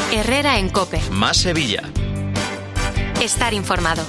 Herrera en COPE. Más Sevilla. Estar informado.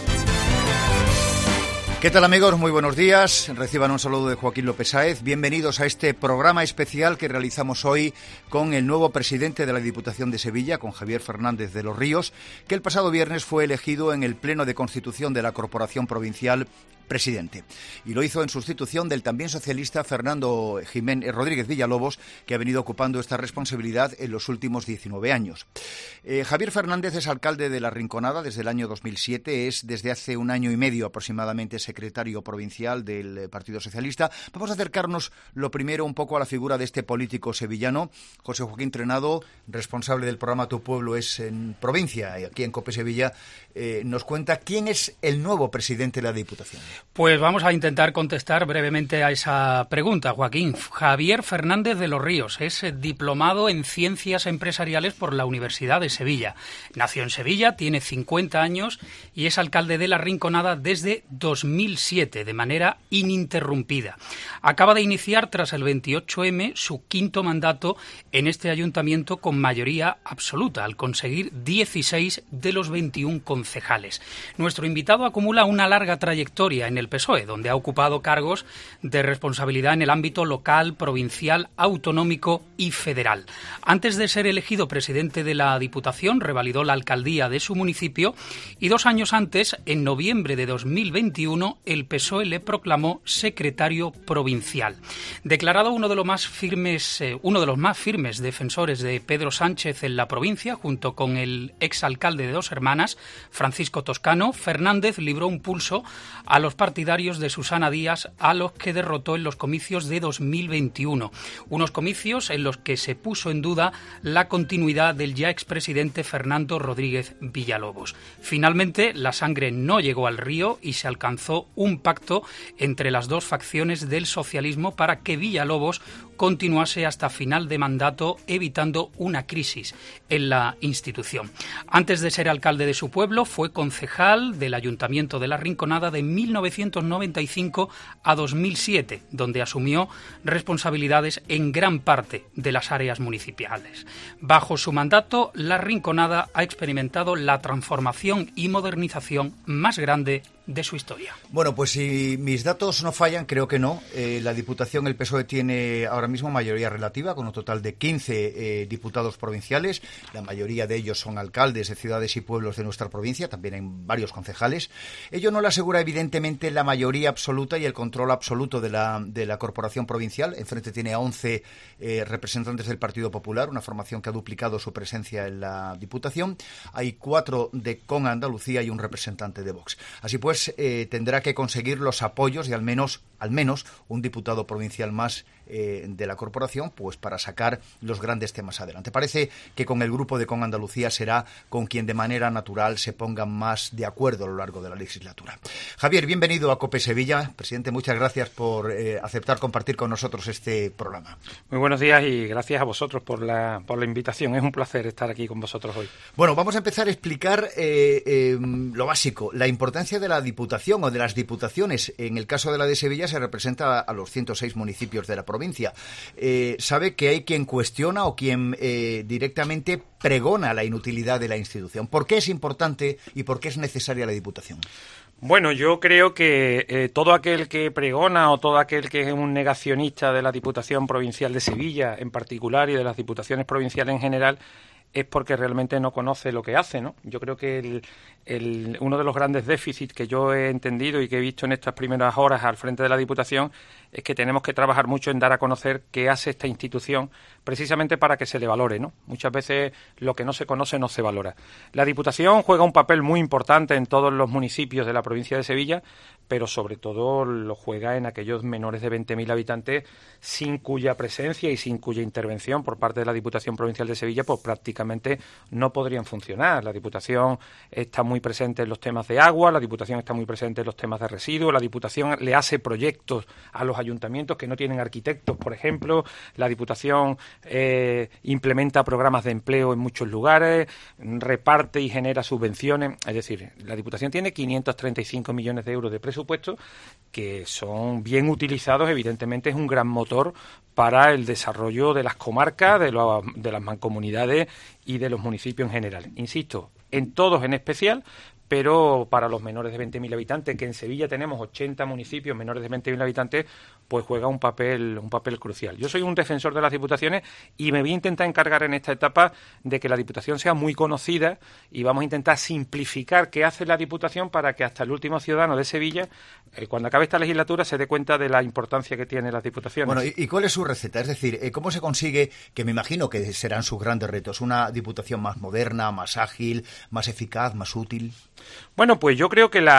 ¿Qué tal, amigos? Muy buenos días. Reciban un saludo de Joaquín López Sáez. Bienvenidos a este programa especial que realizamos hoy con el nuevo presidente de la Diputación de Sevilla, con Javier Fernández de los Ríos, que el pasado viernes fue elegido en el Pleno de Constitución de la Corporación Provincial presidente. Y lo hizo en sustitución del también socialista Fernando Rodríguez Villalobos, que ha venido ocupando esta responsabilidad en los últimos 19 años. Javier Fernández es alcalde de La Rinconada desde el año 2007, es desde hace un año y medio aproximadamente secretario provincial del Partido Socialista. Vamos a acercarnos lo primero un poco a la figura de este político sevillano. José Joaquín Trenado, responsable del programa Tu Pueblo es en provincia, y aquí en COPE Sevilla, nos cuenta quién es el nuevo presidente de la Diputación. Pues vamos a intentar contestar brevemente a esa pregunta, Joaquín. Javier Fernández de los Ríos es diplomado en Ciencias Empresariales por la Universidad de Sevilla. Nació en Sevilla, tiene 50 años y es alcalde de La Rinconada desde 2007, de manera ininterrumpida. Acaba de iniciar, tras el 28M, su quinto mandato en este ayuntamiento con mayoría absoluta, al conseguir 16 de los 21 concejales. Nuestro invitado acumula una larga trayectoria en el PSOE, donde ha ocupado cargos de responsabilidad en el ámbito local, provincial, autonómico y federal. Antes de ser elegido presidente de la Diputación, revalidó la alcaldía de su municipio y 2 años antes, en noviembre de 2021, el PSOE le proclamó secretario provincial. Declarado uno de los más firmes defensores de Pedro Sánchez en la provincia, junto con el exalcalde de Dos Hermanas, Francisco Toscano, Fernández libró un pulso a los partidarios de Susana Díaz, a los que derrotó en los comicios de 2021. Unos comicios en los que se puso en duda la continuidad del ya expresidente Fernando Rodríguez Villalobos. Finalmente, la sangre no llegó al río y se alcanzó un pacto entre las dos facciones del socialismo para que Villalobos continuase hasta final de mandato, evitando una crisis en la institución. Antes de ser alcalde de su pueblo, fue concejal del Ayuntamiento de La Rinconada de 1995 a 2007, donde asumió responsabilidades en gran parte de las áreas municipales. Bajo su mandato, La Rinconada ha experimentado la transformación y modernización más grande de su historia. Bueno, pues si mis datos no fallan, creo que no. La Diputación, el PSOE tiene ahora mismo mayoría relativa, con un total de 15 diputados provinciales. La mayoría de ellos son alcaldes de ciudades y pueblos de nuestra provincia, también hay varios concejales. Ello no le asegura, evidentemente, la mayoría absoluta y el control absoluto de la corporación provincial. Enfrente tiene a 11 representantes del Partido Popular, una formación que ha duplicado su presencia en la Diputación. Hay 4 de Con Andalucía y un representante de Vox. Así pues, tendrá que conseguir los apoyos de al menos un diputado provincial más de la corporación, pues para sacar los grandes temas adelante. Parece que con el grupo de Con Andalucía será con quien de manera natural se pongan más de acuerdo a lo largo de la legislatura. Javier, bienvenido a COPE Sevilla. Presidente, muchas gracias por aceptar compartir con nosotros este programa. Muy buenos días y gracias a vosotros por la invitación. Es un placer estar aquí con vosotros hoy. Bueno, vamos a empezar a explicar lo básico, la importancia de la Diputación o de las diputaciones. En el caso de la de Sevilla se representa a los 106 municipios de la provincia. Sabe que hay quien cuestiona o quien directamente pregona la inutilidad de la institución. ¿Por qué es importante y por qué es necesaria la Diputación? Bueno, yo creo que todo aquel que pregona o todo aquel que es un negacionista de la Diputación Provincial de Sevilla en particular y de las diputaciones provinciales en general es porque realmente no conoce lo que hace, ¿no? Yo creo que uno de los grandes déficits que yo he entendido y que he visto en estas primeras horas al frente de la Diputación es que tenemos que trabajar mucho en dar a conocer qué hace esta institución precisamente para que se le valore, ¿no? Muchas veces lo que no se conoce no se valora. La Diputación juega un papel muy importante en todos los municipios de la provincia de Sevilla, pero sobre todo lo juega en aquellos menores de 20.000 habitantes sin cuya presencia y sin cuya intervención por parte de la Diputación Provincial de Sevilla pues prácticamente no podrían funcionar. La Diputación está muy presente en los temas de agua, la Diputación está muy presente en los temas de residuos, la Diputación le hace proyectos a los ayuntamientos que no tienen arquitectos, por ejemplo. La Diputación implementa programas de empleo en muchos lugares, reparte y genera subvenciones. Es decir, la Diputación tiene 535 millones de euros de presupuesto que son bien utilizados. Evidentemente es un gran motor para el desarrollo de las comarcas, de las mancomunidades y de los municipios en general. Insisto, en todos en especial, pero para los menores de 20.000 habitantes, que en Sevilla tenemos 80 municipios menores de 20.000 habitantes, pues juega un papel crucial. Yo soy un defensor de las diputaciones y me voy a intentar encargar en esta etapa de que la Diputación sea muy conocida y vamos a intentar simplificar qué hace la Diputación para que hasta el último ciudadano de Sevilla, cuando acabe esta legislatura, se dé cuenta de la importancia que tienen las diputaciones. Bueno, ¿y cuál es su receta? Es decir, ¿cómo se consigue, que me imagino que serán sus grandes retos, una Diputación más moderna, más ágil, más eficaz, más útil? Bueno, pues yo creo que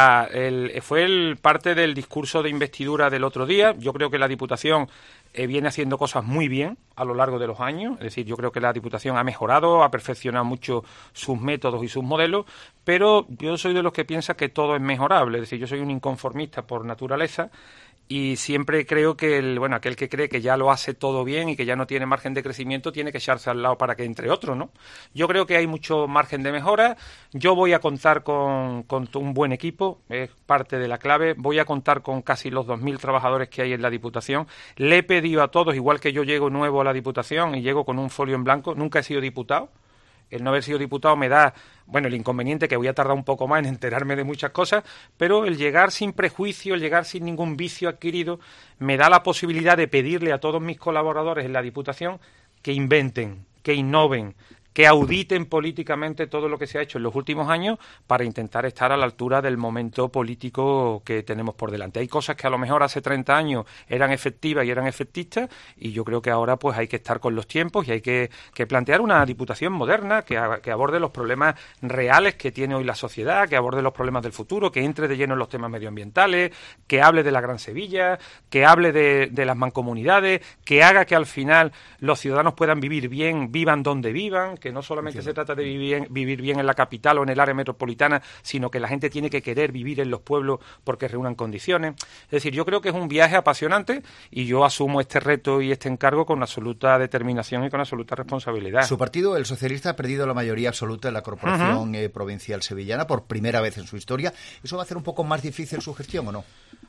fue parte del discurso de investidura del otro día. Yo creo que la Diputación viene haciendo cosas muy bien a lo largo de los años. Es decir, yo creo que la Diputación ha mejorado, ha perfeccionado mucho sus métodos y sus modelos, pero yo soy de los que piensa que todo es mejorable. Es decir, yo soy un inconformista por naturaleza y siempre creo que aquel que cree que ya lo hace todo bien y que ya no tiene margen de crecimiento tiene que echarse al lado para que entre otros, ¿no? Yo creo que hay mucho margen de mejora. Yo voy a contar con un buen equipo, es parte de la clave. Voy a contar con casi los 2.000 trabajadores que hay en la Diputación. Le he pedido a todos, igual que yo llego nuevo a la Diputación y llego con un folio en blanco, nunca he sido diputado. El no haber sido diputado me da, el inconveniente que voy a tardar un poco más en enterarme de muchas cosas, pero el llegar sin prejuicio, el llegar sin ningún vicio adquirido, me da la posibilidad de pedirle a todos mis colaboradores en la Diputación que inventen, que innoven, que auditen políticamente todo lo que se ha hecho en los últimos años para intentar estar a la altura del momento político que tenemos por delante. Hay cosas que a lo mejor hace 30 años eran efectivas y eran efectistas y yo creo que ahora pues hay que estar con los tiempos y hay que plantear una Diputación moderna que aborde los problemas reales que tiene hoy la sociedad, que aborde los problemas del futuro, que entre de lleno en los temas medioambientales, que hable de la Gran Sevilla, que hable de las mancomunidades, que haga que al final los ciudadanos puedan vivir bien, vivan donde vivan, que no solamente se trata de vivir bien en la capital o en el área metropolitana, sino que la gente tiene que querer vivir en los pueblos porque reúnan condiciones. Es decir, yo creo que es un viaje apasionante y yo asumo este reto y este encargo con absoluta determinación y con absoluta responsabilidad. Su partido, el socialista, ha perdido la mayoría absoluta en la Corporación Provincial Sevillana por primera vez en su historia. ¿Eso va a hacer un poco más difícil su gestión o no?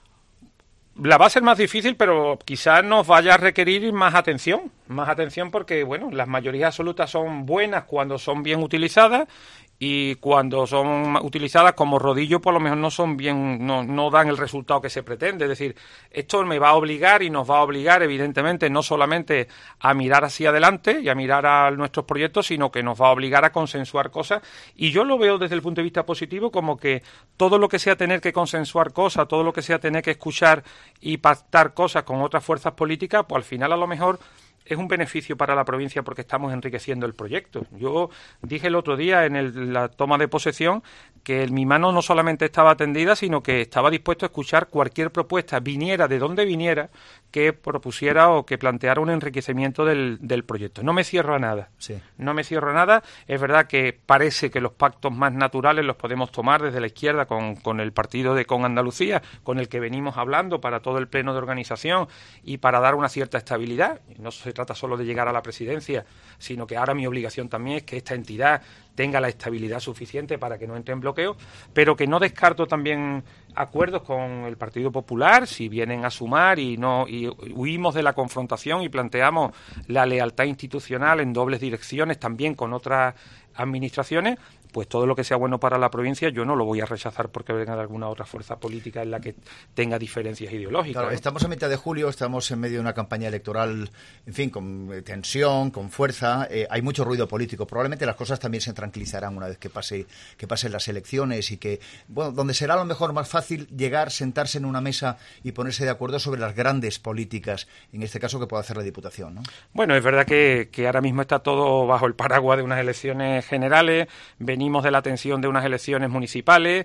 La va a ser más difícil, pero quizás nos vaya a requerir más atención porque, las mayorías absolutas son buenas cuando son bien utilizadas y cuando son utilizadas como rodillo, por lo menos no son bien, no dan el resultado que se pretende. Es decir, esto me va a obligar y nos va a obligar, evidentemente, no solamente a mirar hacia adelante y a mirar a nuestros proyectos, sino que nos va a obligar a consensuar cosas. Y yo lo veo desde el punto de vista positivo, como que todo lo que sea tener que consensuar cosas, todo lo que sea tener que escuchar y pactar cosas con otras fuerzas políticas, pues al final a lo mejor es un beneficio para la provincia porque estamos enriqueciendo el proyecto. Yo dije el otro día en la toma de posesión que mi mano no solamente estaba tendida, sino que estaba dispuesto a escuchar cualquier propuesta, viniera de donde viniera, que propusiera o que planteara un enriquecimiento del proyecto. No me cierro a nada. Sí. No me cierro a nada. Es verdad que parece que los pactos más naturales los podemos tomar desde la izquierda con el partido de Con Andalucía, con el que venimos hablando para todo el pleno de organización y para dar una cierta estabilidad. No se trata solo de llegar a la presidencia, sino que ahora mi obligación también es que esta entidad tenga la estabilidad suficiente para que no entre en bloqueo, pero que no descarto también acuerdos con el Partido Popular si vienen a sumar y huimos de la confrontación y planteamos la lealtad institucional en dobles direcciones también con otras administraciones. Pues todo lo que sea bueno para la provincia yo no lo voy a rechazar porque venga de alguna otra fuerza política en la que tenga diferencias ideológicas. Claro, ¿no? Estamos a mitad de julio, estamos en medio de una campaña electoral, en fin, con tensión, con fuerza, hay mucho ruido político. Probablemente las cosas también se tranquilizarán una vez que pasen las elecciones y que, donde será a lo mejor más fácil llegar, sentarse en una mesa y ponerse de acuerdo sobre las grandes políticas, en este caso que puede hacer la Diputación, ¿no? Bueno, es verdad que ahora mismo está todo bajo el paraguas de unas elecciones generales, venimos de la tensión de unas elecciones municipales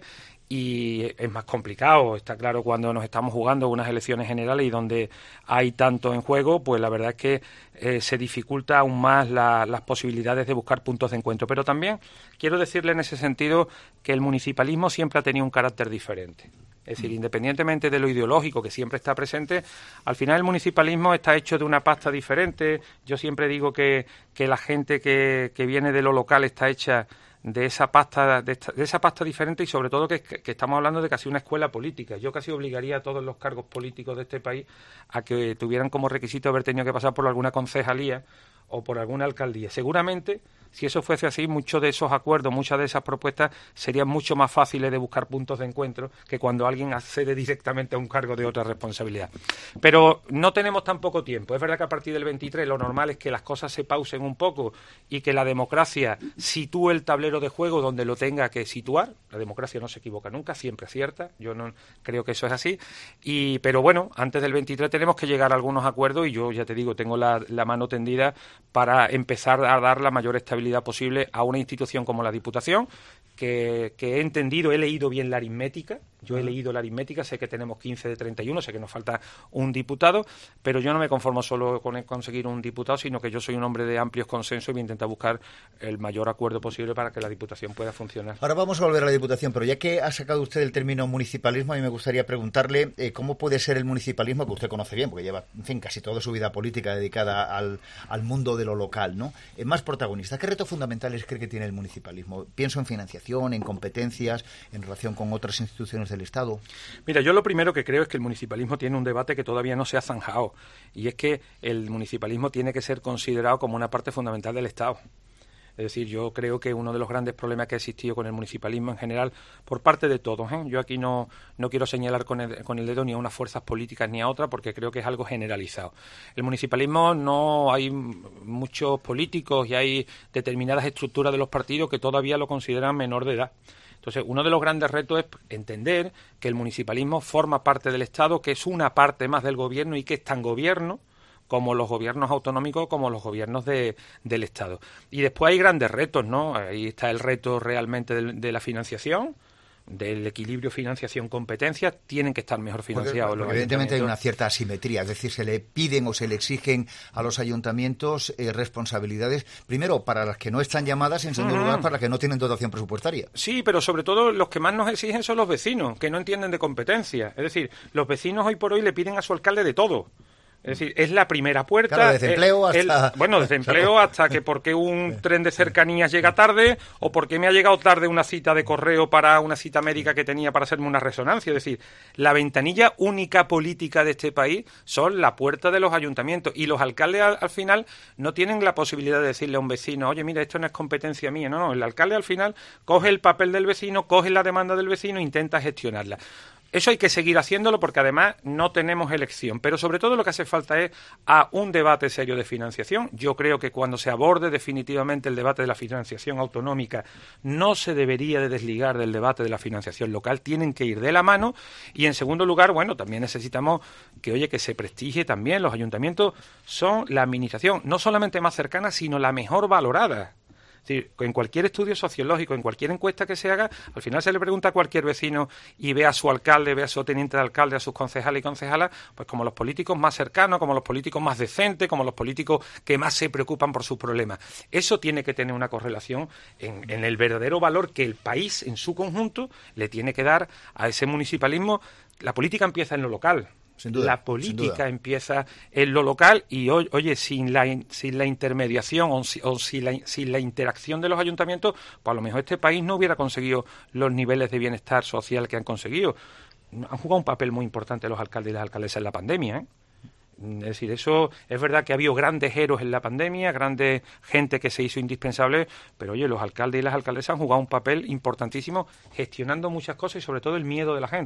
y es más complicado, está claro, cuando nos estamos jugando unas elecciones generales y donde hay tanto en juego, pues la verdad es que se dificulta aún más las posibilidades de buscar puntos de encuentro. Pero también quiero decirle en ese sentido que el municipalismo siempre ha tenido un carácter diferente. Es decir, independientemente de lo ideológico que siempre está presente, al final el municipalismo está hecho de una pasta diferente. Yo siempre digo que la gente que viene de lo local está hecha de esa pasta diferente, y sobre todo que estamos hablando de casi una escuela política. Yo casi obligaría a todos los cargos políticos de este país a que tuvieran como requisito haber tenido que pasar por alguna concejalía o por alguna alcaldía. Seguramente, si eso fuese así, muchos de esos acuerdos, muchas de esas propuestas serían mucho más fáciles de buscar puntos de encuentro que cuando alguien accede directamente a un cargo de otra responsabilidad. Pero no tenemos tan poco tiempo. Es verdad que a partir del 23 lo normal es que las cosas se pausen un poco y que la democracia sitúe el tablero de juego donde lo tenga que situar. La democracia no se equivoca nunca, siempre acierta. Yo no creo que eso es así. Pero bueno, antes del 23 tenemos que llegar a algunos acuerdos, y yo ya te digo, tengo la mano tendida para empezar a dar la mayor estabilidad posible a una institución como la Diputación, que he entendido, he leído bien la aritmética. Yo he leído la aritmética, sé que tenemos 15 de 31, sé que nos falta un diputado, pero yo no me conformo solo con conseguir un diputado, sino que yo soy un hombre de amplios consensos y voy a intentar buscar el mayor acuerdo posible para que la Diputación pueda funcionar. Ahora vamos a volver a la Diputación, pero ya que ha sacado usted el término municipalismo, a mí me gustaría preguntarle cómo puede ser el municipalismo, que usted conoce bien, porque lleva, en fin, casi toda su vida política dedicada al mundo de lo local, ¿no? Más protagonista. ¿Qué retos fundamentales cree que tiene el municipalismo? Pienso en financiación, en competencias, en relación con otras instituciones del Estado. Mira, yo lo primero que creo es que el municipalismo tiene un debate que todavía no se ha zanjado, y es que el municipalismo tiene que ser considerado como una parte fundamental del Estado. Es decir, yo creo que uno de los grandes problemas que ha existido con el municipalismo en general, por parte de todos, yo aquí no quiero señalar con el dedo ni a unas fuerzas políticas ni a otras, porque creo que es algo generalizado. El municipalismo, no hay muchos políticos y hay determinadas estructuras de los partidos que todavía lo consideran menor de edad. Entonces, uno de los grandes retos es entender que el municipalismo forma parte del Estado, que es una parte más del gobierno y que es tan gobierno como los gobiernos autonómicos, como los gobiernos del Estado. Y después hay grandes retos, ¿no? Ahí está el reto realmente de la financiación, del equilibrio financiación-competencia. Tienen que estar mejor financiados. Porque evidentemente hay una cierta asimetría, es decir, se le piden o se le exigen a los ayuntamientos responsabilidades, primero para las que no están llamadas y en segundo lugar para las que no tienen dotación presupuestaria. Sí, pero sobre todo los que más nos exigen son los vecinos, que no entienden de competencia. Es decir, los vecinos hoy por hoy le piden a su alcalde de todo. Es decir, es la primera puerta. Claro, desde empleo hasta... desde empleo hasta que por qué un tren de cercanías llega tarde, o por qué me ha llegado tarde una cita de correo para una cita médica que tenía para hacerme una resonancia. Es decir, la ventanilla única política de este país son la puerta de los ayuntamientos, y los alcaldes al final no tienen la posibilidad de decirle a un vecino, oye, mira, esto no es competencia mía. No, el alcalde al final coge el papel del vecino, coge la demanda del vecino e intenta gestionarla. Eso hay que seguir haciéndolo, porque además no tenemos elección, pero sobre todo lo que hace falta es un debate serio de financiación. Yo creo que cuando se aborde definitivamente el debate de la financiación autonómica, no se debería de desligar del debate de la financiación local, tienen que ir de la mano. Y en segundo lugar, también necesitamos que se prestigie también. Los ayuntamientos son la administración no solamente más cercana, sino la mejor valorada. Es decir, en cualquier estudio sociológico, en cualquier encuesta que se haga, al final se le pregunta a cualquier vecino y ve a su alcalde, ve a su teniente de alcalde, a sus concejales y concejalas, pues como los políticos más cercanos, como los políticos más decentes, como los políticos que más se preocupan por sus problemas. Eso tiene que tener una correlación en el verdadero valor que el país en su conjunto le tiene que dar a ese municipalismo. La política empieza en lo local. Sin duda, la política empieza en lo local, y oye, sin la intermediación o sin la interacción de los ayuntamientos, pues a lo mejor este país no hubiera conseguido los niveles de bienestar social que han conseguido. Han jugado un papel muy importante los alcaldes y las alcaldesas en la pandemia, ¿eh? Es decir, eso es verdad que ha habido grandes héroes en la pandemia, grande gente que se hizo indispensable, pero oye, los alcaldes y las alcaldesas han jugado un papel importantísimo gestionando muchas cosas y sobre todo el miedo de la gente.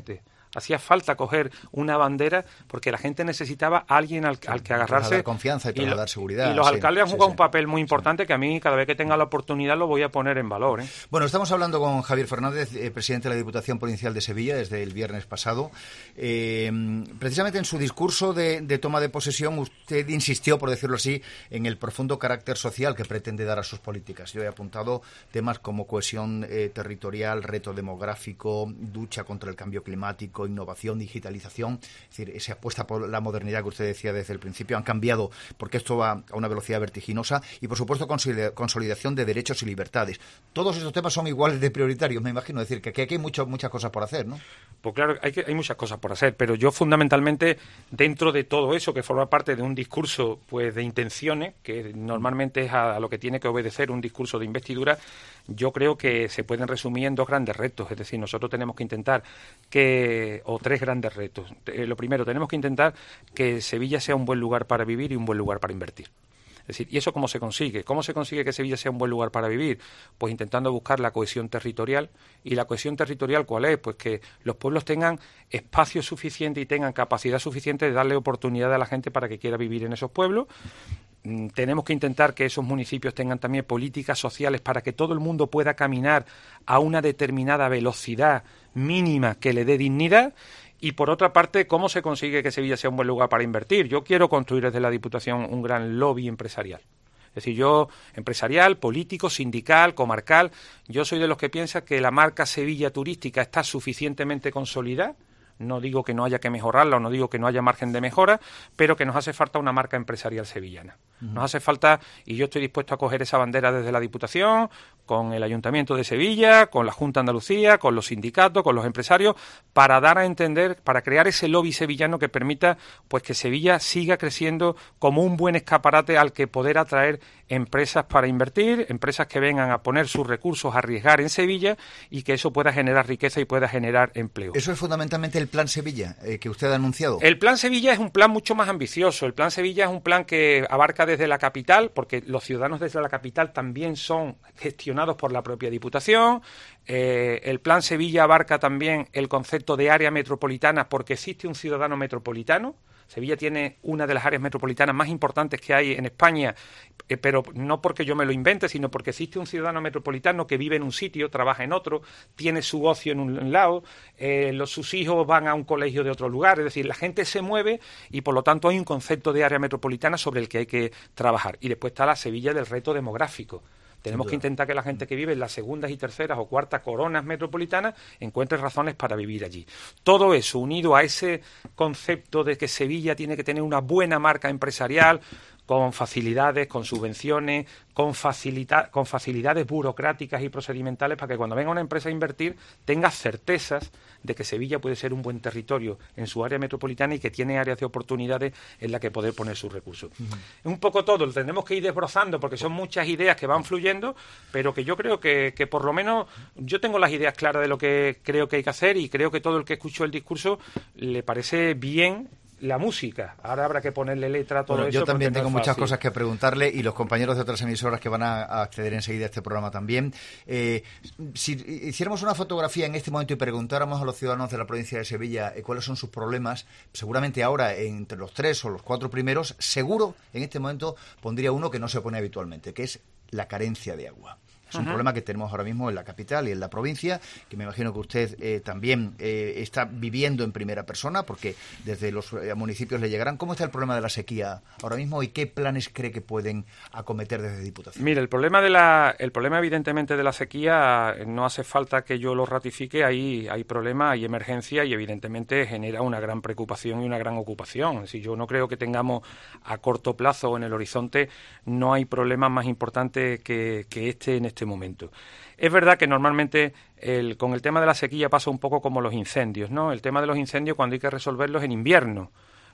Hacía falta coger una bandera porque la gente necesitaba a alguien al que agarrarse. Dar confianza y dar seguridad. Y los alcaldes han jugado un papel muy importante que a mí, cada vez que tenga la oportunidad, lo voy a poner en valor. Bueno, estamos hablando con Javier Fernández, presidente de la Diputación Provincial de Sevilla, desde el viernes pasado. Precisamente en su discurso de toma de posesión, usted insistió, por decirlo así, en el profundo carácter social que pretende dar a sus políticas. Yo he apuntado temas como cohesión territorial, reto demográfico, lucha contra el cambio climático, innovación, digitalización. Es decir, esa apuesta por la modernidad que usted decía desde el principio han cambiado porque esto va a una velocidad vertiginosa y, por supuesto, consolidación de derechos y libertades. Todos estos temas son iguales de prioritarios, me imagino. Es decir, que aquí hay muchas cosas por hacer, ¿no? Pues claro, hay muchas cosas por hacer, pero yo fundamentalmente, dentro de todo eso que forma parte de un discurso pues de intenciones, que normalmente es a lo que tiene que obedecer un discurso de investidura, yo creo que se pueden resumir en dos grandes retos. Es decir, nosotros tenemos que intentar o tres grandes retos. Lo primero, tenemos que intentar que Sevilla sea un buen lugar para vivir y un buen lugar para invertir. Es decir, ¿y eso cómo se consigue? ¿Cómo se consigue que Sevilla sea un buen lugar para vivir? Pues intentando buscar la cohesión territorial. ¿Y la cohesión territorial cuál es? Pues que los pueblos tengan espacio suficiente y tengan capacidad suficiente de darle oportunidad a la gente para que quiera vivir en esos pueblos. Tenemos que intentar que esos municipios tengan también políticas sociales para que todo el mundo pueda caminar a una determinada velocidad mínima que le dé dignidad. Y por otra parte, ¿cómo se consigue que Sevilla sea un buen lugar para invertir? Yo quiero construir desde la Diputación un gran lobby empresarial. Es decir, yo, empresarial, político, sindical, comarcal, yo soy de los que piensa que la marca Sevilla turística está suficientemente consolidada. No digo que no haya que mejorarla o no digo que no haya margen de mejora, pero que nos hace falta una marca empresarial sevillana. Nos hace falta, y yo estoy dispuesto a coger esa bandera desde la Diputación, con el Ayuntamiento de Sevilla, con la Junta de Andalucía, con los sindicatos, con los empresarios, para dar a entender, para crear ese lobby sevillano que permita pues que Sevilla siga creciendo como un buen escaparate al que poder atraer empresas para invertir, empresas que vengan a poner sus recursos a arriesgar en Sevilla y que eso pueda generar riqueza y pueda generar empleo. Eso es fundamentalmente el Plan Sevilla que usted ha anunciado. El Plan Sevilla es un plan mucho más ambicioso. El Plan Sevilla es un plan que abarca desde la capital, porque los ciudadanos desde la capital también son gestionados por la propia Diputación. El Plan Sevilla abarca también el concepto de área metropolitana, porque existe un ciudadano metropolitano. Sevilla tiene una de las áreas metropolitanas más importantes que hay en España, pero no porque yo me lo invente, sino porque existe un ciudadano metropolitano que vive en un sitio, trabaja en otro, tiene su ocio en un lado, sus hijos van a un colegio de otro lugar. Es decir, la gente se mueve y por lo tanto hay un concepto de área metropolitana sobre el que hay que trabajar. Y después está la Sevilla del reto demográfico. Tenemos que intentar que la gente que vive en las segundas y terceras o cuartas coronas metropolitanas encuentre razones para vivir allí. Todo eso unido a ese concepto de que Sevilla tiene que tener una buena marca empresarial, con facilidades, con subvenciones, con facilidades burocráticas y procedimentales para que cuando venga una empresa a invertir tenga certezas de que Sevilla puede ser un buen territorio en su área metropolitana y que tiene áreas de oportunidades en las que poder poner sus recursos. Un poco todo, lo tenemos que ir desbrozando porque son muchas ideas que van fluyendo, pero que yo creo que por lo menos yo tengo las ideas claras de lo que creo que hay que hacer y creo que todo el que escuchó el discurso le parece bien la música. Ahora habrá que ponerle letra a todo eso. Yo también tengo muchas cosas que preguntarle y los compañeros de otras emisoras que van a acceder enseguida a este programa también. Si hiciéramos una fotografía en este momento y preguntáramos a los ciudadanos de la provincia de Sevilla cuáles son sus problemas, seguramente ahora entre los 3 o los 4 primeros, seguro en este momento pondría uno que no se pone habitualmente, que es la carencia de agua. Es un problema que tenemos ahora mismo en la capital y en la provincia, que me imagino que usted también está viviendo en primera persona, porque desde los municipios le llegarán. ¿Cómo está el problema de la sequía ahora mismo y qué planes cree que pueden acometer desde Diputación? Mire, el problema evidentemente de la sequía no hace falta que yo lo ratifique. Hay problema, hay emergencia y evidentemente genera una gran preocupación y una gran ocupación. Si yo no creo que tengamos a corto plazo o en el horizonte, no hay problema más importante que este en este momento. Es verdad que normalmente con el tema de la sequía pasa un poco como los incendios, ¿no? El tema de los incendios cuando hay que resolverlos en invierno.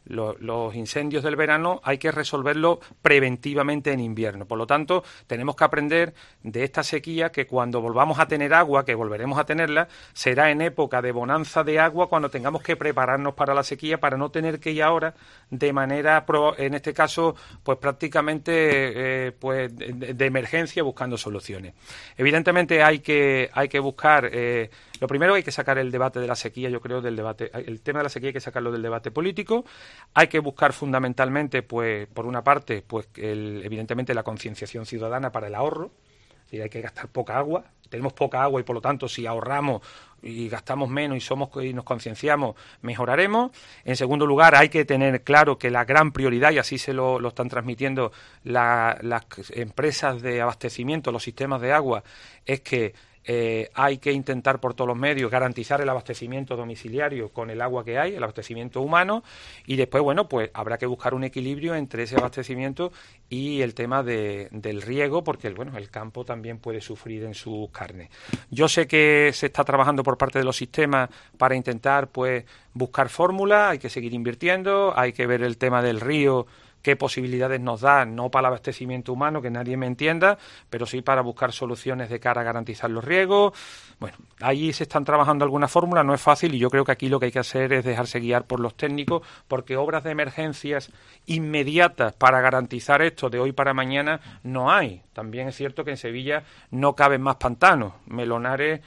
los incendios del verano hay que resolverlo preventivamente en invierno. Por lo tanto, tenemos que aprender de esta sequía, que cuando volvamos a tener agua, que volveremos a tenerla, será en época de bonanza de agua, cuando tengamos que prepararnos para la sequía, para no tener que ir ahora de manera, en este caso, pues prácticamente de emergencia, buscando soluciones. Evidentemente hay que buscar, lo primero hay que sacar el debate de la sequía, yo creo, del debate, el tema de la sequía hay que sacarlo del debate político. Hay que buscar fundamentalmente, pues, por una parte, pues evidentemente la concienciación ciudadana para el ahorro. Es decir, hay que gastar poca agua. Tenemos poca agua y, por lo tanto, si ahorramos y gastamos menos y nos concienciamos, mejoraremos. En segundo lugar, hay que tener claro que la gran prioridad, y así se lo están transmitiendo las empresas de abastecimiento, los sistemas de agua, es que hay que intentar por todos los medios garantizar el abastecimiento domiciliario con el agua que hay, el abastecimiento humano, y después, bueno, pues habrá que buscar un equilibrio entre ese abastecimiento y el tema del riego, porque el campo también puede sufrir en sus carnes. Yo sé que se está trabajando por parte de los sistemas para intentar, pues, buscar fórmulas, hay que seguir invirtiendo, hay que ver el tema del río, qué posibilidades nos da, no para el abastecimiento humano, que nadie me entienda, pero sí para buscar soluciones de cara a garantizar los riegos. Bueno, ahí se están trabajando algunas fórmulas, no es fácil, y yo creo que aquí lo que hay que hacer es dejarse guiar por los técnicos, porque obras de emergencias inmediatas para garantizar esto de hoy para mañana no hay. También es cierto que en Sevilla no caben más pantanos. Melonares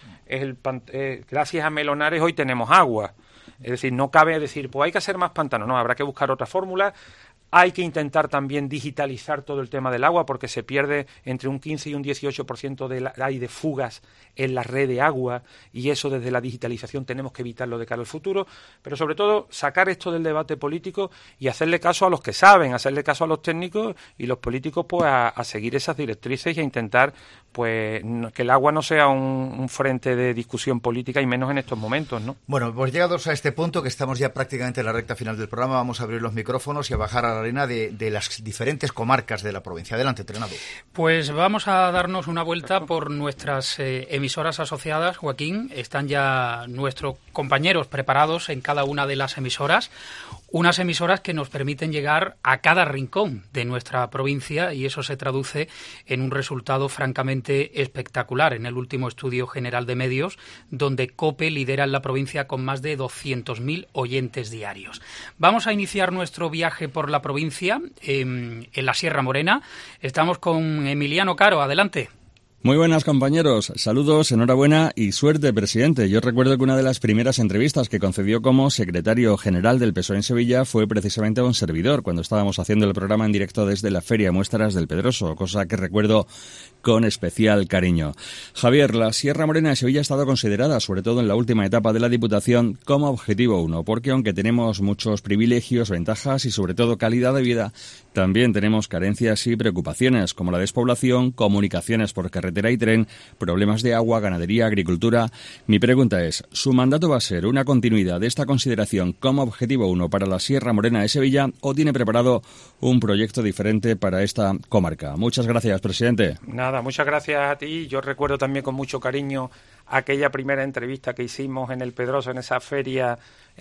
gracias a Melonares hoy tenemos agua. Es decir, no cabe decir, pues hay que hacer más pantanos. No, habrá que buscar otras fórmulas. Hay que intentar también digitalizar todo el tema del agua, porque se pierde entre un 15 y un 18% hay de fugas en la red de agua, y eso desde la digitalización tenemos que evitarlo de cara al futuro. Pero sobre todo sacar esto del debate político y hacerle caso a los que saben, hacerle caso a los técnicos, y los políticos pues a seguir esas directrices y a intentar pues que el agua no sea un frente de discusión política, y menos en estos momentos, ¿no? Bueno, pues llegados a este punto, que estamos ya prácticamente en la recta final del programa, vamos a abrir los micrófonos y a bajar a la arena de las diferentes comarcas de la provincia. Adelante, entrenado. Pues vamos a darnos una vuelta por nuestras emisoras asociadas. Joaquín, están ya nuestros compañeros preparados en cada una de las emisoras. Unas emisoras que nos permiten llegar a cada rincón de nuestra provincia, y eso se traduce en un resultado francamente espectacular en el último estudio general de medios, donde COPE lidera en la provincia con más de 200.000 oyentes diarios. Vamos a iniciar nuestro viaje por la provincia en la Sierra Morena. Estamos con Emiliano Caro. Adelante. Muy buenas, compañeros. Saludos, enhorabuena y suerte, presidente. Yo recuerdo que una de las primeras entrevistas que concedió como secretario general del PSOE en Sevilla fue precisamente a un servidor, cuando estábamos haciendo el programa en directo desde la Feria Muestras del Pedroso, cosa que recuerdo con especial cariño. Javier, la Sierra Morena de Sevilla ha estado considerada, sobre todo en la última etapa de la Diputación, como objetivo 1, porque aunque tenemos muchos privilegios, ventajas y sobre todo calidad de vida, también tenemos carencias y preocupaciones, como la despoblación, comunicaciones por carretera y tren, problemas de agua, ganadería, agricultura. Mi pregunta es, ¿su mandato va a ser una continuidad de esta consideración como objetivo 1 para la Sierra Morena de Sevilla, o tiene preparado un proyecto diferente para esta comarca? Muchas gracias, presidente. Nada, muchas gracias a ti. Yo recuerdo también con mucho cariño aquella primera entrevista que hicimos en el Pedroso, en esa feria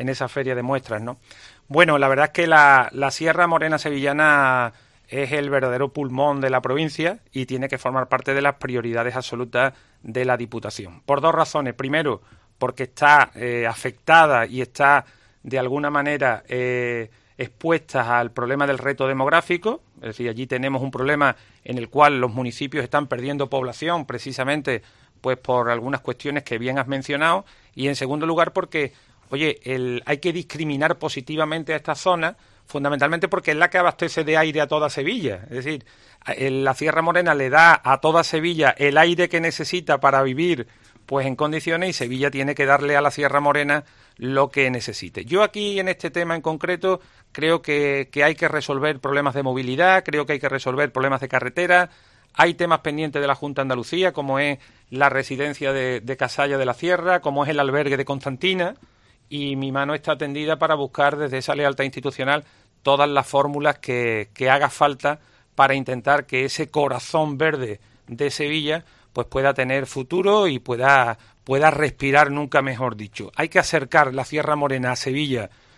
de muestras, ¿no? Bueno, la verdad es que la Sierra Morena sevillana es el verdadero pulmón de la provincia y tiene que formar parte de las prioridades absolutas de la Diputación. Por dos razones. Primero, porque está afectada y está de alguna manera expuesta al problema del reto demográfico. Es decir, allí tenemos un problema en el cual los municipios están perdiendo población precisamente pues por algunas cuestiones que bien has mencionado. Y en segundo lugar porque, hay que discriminar positivamente a esta zona, fundamentalmente porque es la que abastece de aire a toda Sevilla. Es decir, la Sierra Morena le da a toda Sevilla el aire que necesita para vivir pues en condiciones, y Sevilla tiene que darle a la Sierra Morena lo que necesite. Yo aquí, en este tema en concreto, creo que hay que resolver problemas de movilidad, creo que hay que resolver problemas de carretera. Hay temas pendientes de la Junta de Andalucía, como es la residencia de Casalla de la Sierra, como es el albergue de Constantina, y mi mano está tendida para buscar desde esa lealtad institucional todas las fórmulas que haga falta para intentar que ese corazón verde de Sevilla pues pueda tener futuro y pueda respirar, nunca mejor dicho. Hay que acercar la Sierra Morena a Sevilla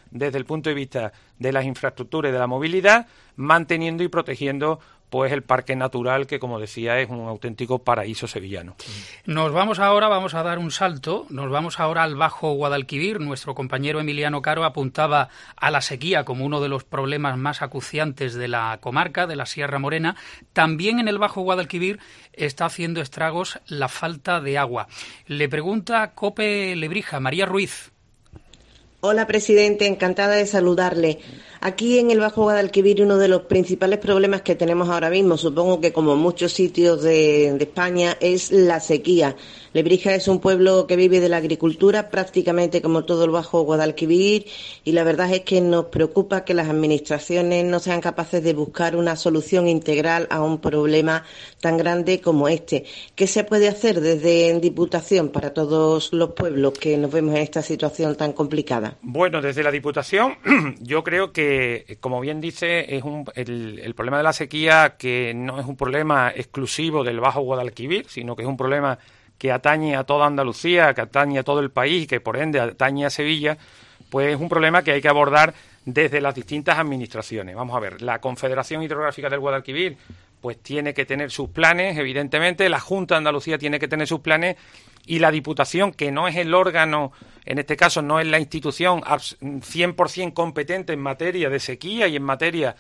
desde el punto de vista de las infraestructuras y de la movilidad, manteniendo y protegiendo pues el parque natural, que como decía es un auténtico paraíso sevillano. Vamos a dar un salto, nos vamos ahora al Bajo Guadalquivir. Nuestro compañero Emiliano Caro apuntaba a la sequía como uno de los problemas más acuciantes de la comarca, de la Sierra Morena. También en el Bajo Guadalquivir está haciendo estragos la falta de agua. Le pregunta COPE Lebrija, María Ruiz. Hola, presidente, encantada de saludarle. Aquí en el Bajo Guadalquivir uno de los principales problemas que tenemos ahora mismo, supongo que como muchos sitios de España, es la sequía. Lebrija es un pueblo que vive de la agricultura prácticamente como todo el Bajo Guadalquivir y la verdad es que nos preocupa que las administraciones no sean capaces de buscar una solución integral a un problema tan grande como este. ¿Qué se puede hacer desde Diputación para todos los pueblos que nos vemos en esta situación tan complicada? Bueno, desde la Diputación yo creo que, como bien dice, es el problema de la sequía, que no es un problema exclusivo del Bajo Guadalquivir, sino que es un problema que atañe a toda Andalucía, que atañe a todo el país, que por ende atañe a Sevilla, pues es un problema que hay que abordar desde las distintas administraciones. Vamos a ver, la Confederación Hidrográfica del Guadalquivir pues tiene que tener sus planes, evidentemente, la Junta de Andalucía tiene que tener sus planes, y la Diputación, que no es el órgano, en este caso no es la institución 100% competente en materia de sequía y en materia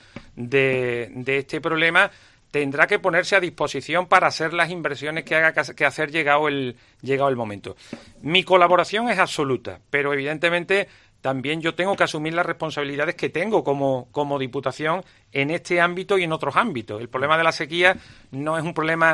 de este problema, tendrá que ponerse a disposición para hacer las inversiones que haga que hacer llegado el momento. Mi colaboración es absoluta, pero evidentemente también yo tengo que asumir las responsabilidades que tengo como Diputación en este ámbito y en otros ámbitos. El problema de la sequía no es un problema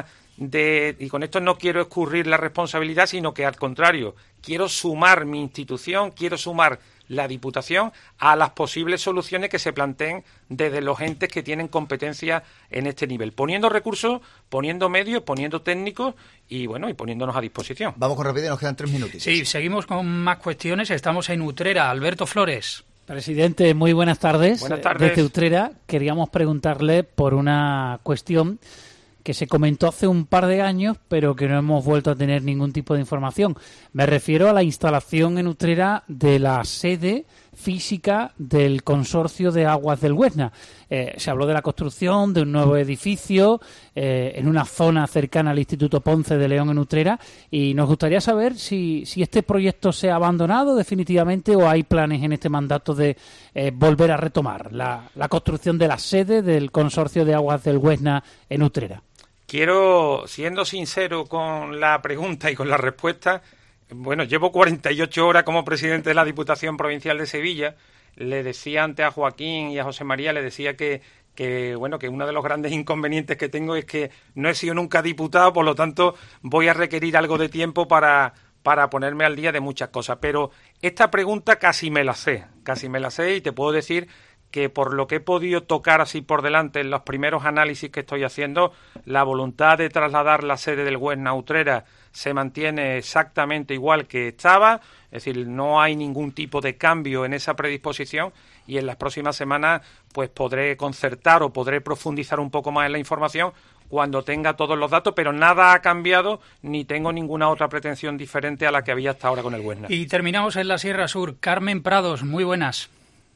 y con esto no quiero escurrir la responsabilidad, sino que al contrario, quiero sumar mi institución, quiero sumar la Diputación a las posibles soluciones que se planteen desde los entes que tienen competencia en este nivel, poniendo recursos, poniendo medios, poniendo técnicos y poniéndonos a disposición. Vamos con rapidez, nos quedan 3 minutos. Sí, seguimos con más cuestiones. Estamos en Utrera. Alberto Flores. Presidente, muy buenas tardes. Buenas tardes. Desde Utrera queríamos preguntarle por una cuestión que se comentó hace un par de años, pero que no hemos vuelto a tener ningún tipo de información. Me refiero a la instalación en Utrera de la sede física del Consorcio de Aguas del Huesna. Se habló de la construcción de un nuevo edificio en una zona cercana al Instituto Ponce de León en Utrera, y nos gustaría saber si este proyecto se ha abandonado definitivamente o hay planes en este mandato de volver a retomar la construcción de la sede del Consorcio de Aguas del Huesna en Utrera. Quiero, siendo sincero con la pregunta y con la respuesta, llevo 48 horas como presidente de la Diputación Provincial de Sevilla. Le decía antes a Joaquín y a José María, le decía que uno de los grandes inconvenientes que tengo es que no he sido nunca diputado, por lo tanto voy a requerir algo de tiempo para ponerme al día de muchas cosas. Pero esta pregunta casi me la sé y te puedo decir que por lo que he podido tocar así por delante en los primeros análisis que estoy haciendo, la voluntad de trasladar la sede del Huesna a Utrera se mantiene exactamente igual que estaba, es decir, no hay ningún tipo de cambio en esa predisposición, y en las próximas semanas pues podré concertar o podré profundizar un poco más en la información cuando tenga todos los datos, pero nada ha cambiado ni tengo ninguna otra pretensión diferente a la que había hasta ahora con el Huesna. Y terminamos en la Sierra Sur. Carmen Prados, muy buenas.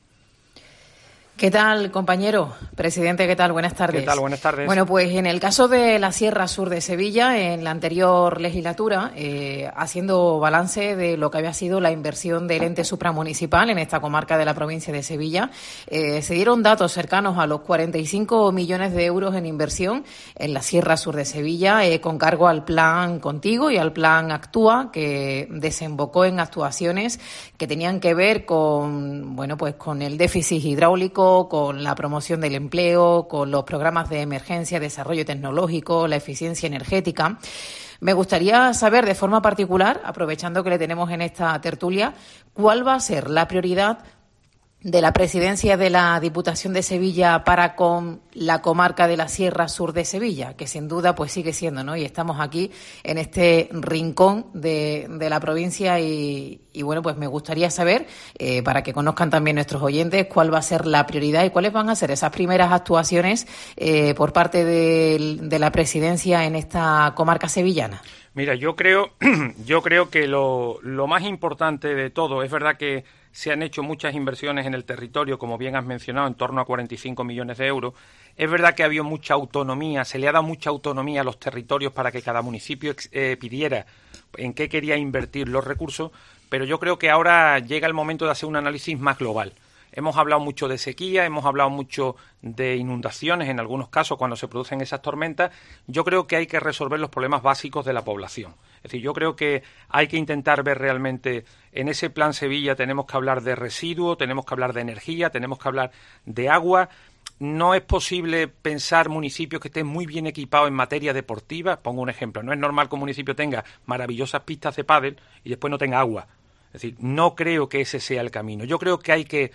¿Qué tal, compañero? Presidente, ¿qué tal? Buenas tardes. ¿Qué tal? Buenas tardes. Bueno, pues en el caso de la Sierra Sur de Sevilla, en la anterior legislatura, haciendo balance de lo que había sido la inversión del ente supramunicipal en esta comarca de la provincia de Sevilla, se dieron datos cercanos a los 45 millones de euros en inversión en la Sierra Sur de Sevilla, con cargo al Plan Contigo y al Plan Actúa, que desembocó en actuaciones que tenían que ver con, con el déficit hidráulico, con la promoción del empleo, con los programas de emergencia, desarrollo tecnológico, la eficiencia energética. Me gustaría saber de forma particular, aprovechando que le tenemos en esta tertulia, cuál va a ser la prioridad de la presidencia de la Diputación de Sevilla para con la comarca de la Sierra Sur de Sevilla, que sin duda pues sigue siendo, ¿no? Y estamos aquí en este rincón de la provincia y pues me gustaría saber, para que conozcan también nuestros oyentes, cuál va a ser la prioridad y cuáles van a ser esas primeras actuaciones por parte de la presidencia en esta comarca sevillana. Mira, yo creo que lo más importante de todo, es verdad que se han hecho muchas inversiones en el territorio, como bien has mencionado, en torno a 45 millones de euros. Es verdad que ha habido mucha autonomía, se le ha dado mucha autonomía a los territorios para que cada municipio pidiera en qué quería invertir los recursos, pero yo creo que ahora llega el momento de hacer un análisis más global. Hemos hablado mucho de sequía, hemos hablado mucho de inundaciones en algunos casos cuando se producen esas tormentas. Yo creo que hay que resolver los problemas básicos de la población. Es decir, yo creo que hay que intentar ver realmente, en ese Plan Sevilla tenemos que hablar de residuos, tenemos que hablar de energía, tenemos que hablar de agua. No es posible pensar municipios que estén muy bien equipados en materia deportiva. Pongo un ejemplo, no es normal que un municipio tenga maravillosas pistas de pádel y después no tenga agua. Es decir, no creo que ese sea el camino. Yo creo que hay que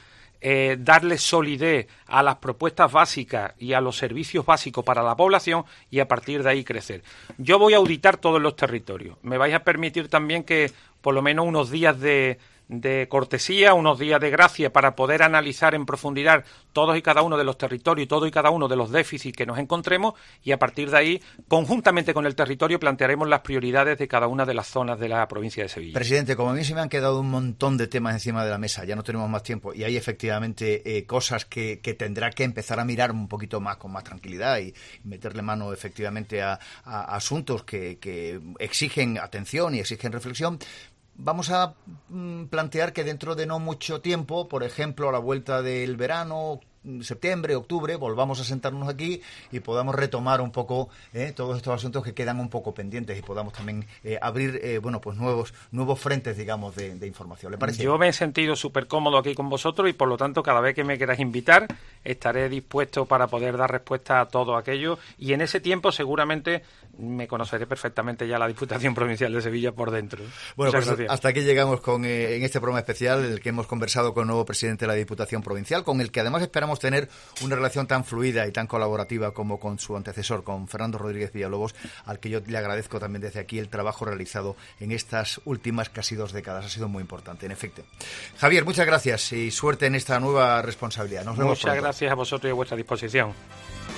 darle solidez a las propuestas básicas y a los servicios básicos para la población y a partir de ahí crecer. Yo voy a auditar todos los territorios. Me vais a permitir también que por lo menos unos días de cortesía, unos días de gracia para poder analizar en profundidad todos y cada uno de los territorios y todos y cada uno de los déficits que nos encontremos y a partir de ahí, conjuntamente con el territorio, plantearemos las prioridades de cada una de las zonas de la provincia de Sevilla. Presidente, como a mí se me han quedado un montón de temas encima de la mesa, ya no tenemos más tiempo y hay efectivamente cosas que tendrá que empezar a mirar un poquito más con más tranquilidad y meterle mano efectivamente a asuntos que exigen atención y exigen reflexión. Vamos a plantear que dentro de no mucho tiempo, por ejemplo, a la vuelta del verano, septiembre, octubre, volvamos a sentarnos aquí y podamos retomar un poco todos estos asuntos que quedan un poco pendientes y podamos también abrir pues nuevos frentes, digamos, de información. ¿Le parece? Yo me he sentido súper cómodo aquí con vosotros y por lo tanto cada vez que me queráis invitar estaré dispuesto para poder dar respuesta a todo aquello y en ese tiempo seguramente me conoceré perfectamente ya la Diputación Provincial de Sevilla por dentro. Bueno, pues hasta aquí llegamos en este programa especial en el que hemos conversado con el nuevo presidente de la Diputación Provincial, con el que además esperamos tener una relación tan fluida y tan colaborativa como con su antecesor, con Fernando Rodríguez Villalobos, al que yo le agradezco también desde aquí el trabajo realizado en estas últimas casi 2 décadas. Ha sido muy importante, en efecto. Javier, muchas gracias y suerte en esta nueva responsabilidad. Nos vemos pronto. Muchas gracias a vosotros y a vuestra disposición.